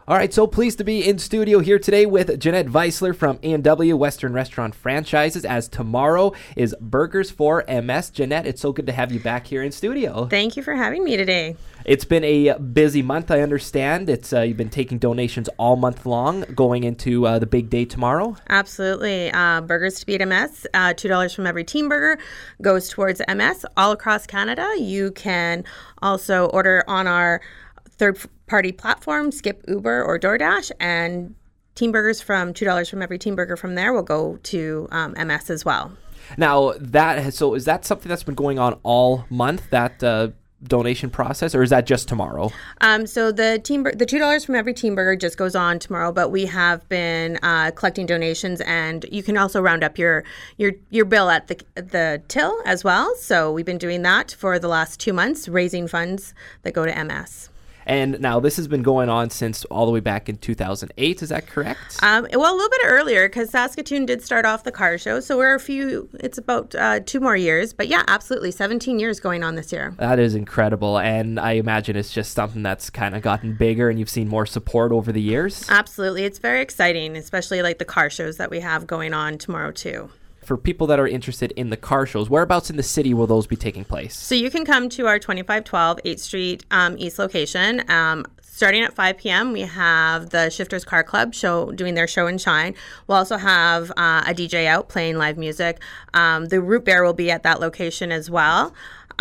All right, so pleased to be in studio here today with Jeanette Weissler from A&W Western Restaurant Franchises, as tomorrow is Burgers for MS. Jeanette, it's so good to have you back here in studio. Thank you for having me today. It's been a busy month, I understand. You've been taking donations all month long, going into the big day tomorrow. Absolutely. Burgers to Beat MS, $2 from every team burger goes towards MS all across Canada. You can also order on our third-party platform, Skip, Uber, or DoorDash, and team burgers from $2 from every team burger from there will go to MS as well. Now, is that something that's been going on all month, that donation process, or is that just tomorrow? So the $2 from every team burger just goes on tomorrow, but we have been collecting donations, and you can also round up your bill at the till as well. So we've been doing that for the last 2 months, raising funds that go to MS. And now this has been going on since all the way back in 2008. Is that correct? Well, a little bit earlier, because Saskatoon did start off the car show. So it's about 2 more years. But yeah, absolutely. 17 years going on this year. That is incredible. And I imagine it's just something that's kind of gotten bigger and you've seen more support over the years. Absolutely. It's very exciting, especially like the car shows that we have going on tomorrow too. For people that are interested in the car shows, whereabouts in the city will those be taking place? So you can come to our 2512 8th Street East location. Starting at 5 p.m., we have the Shifters Car Club doing their show and shine. We'll also have a DJ out playing live music. The Root Bear will be at that location as well.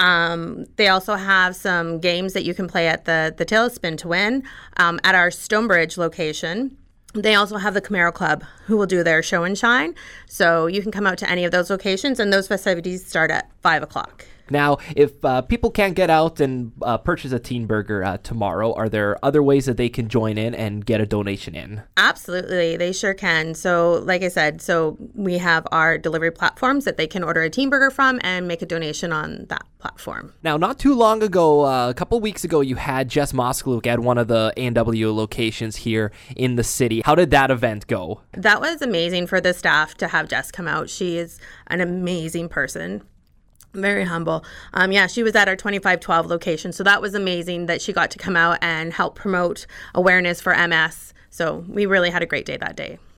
They also have some games that you can play at the Till, Spin to Win. At our Stonebridge location, they also have the Camaro Club, who will do their show and shine. So you can come out to any of those locations, and those festivities start at 5 o'clock. Now, if people can't get out and purchase a teen burger tomorrow, are there other ways that they can join in and get a donation in? Absolutely, they sure can. So like I said, we have our delivery platforms that they can order a teen burger from and make a donation on that platform. Now, not too long ago, a couple weeks ago, you had Jess Moskaluk at one of the A&W locations here in the city. How did that event go? That was amazing for the staff to have Jess come out. She is an amazing person. Very humble. She was at our 2512 location. So that was amazing that she got to come out and help promote awareness for MS. So we really had a great day that day.